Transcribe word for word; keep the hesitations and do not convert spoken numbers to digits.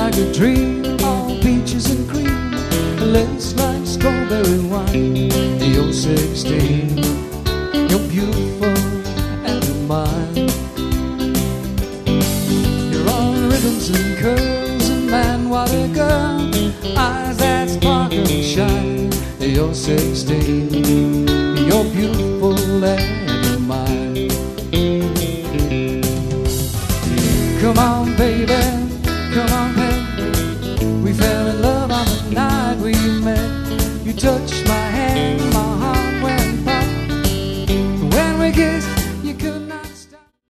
like a dream, all peaches and cream, lace like strawberry wine. You're sixteen, you're beautiful and you're mine. You're all ribbons and curls, and man, what a girl, eyes that sparkle and shine. You're sixteen, you're beautiful and you're mine. Come on, baby,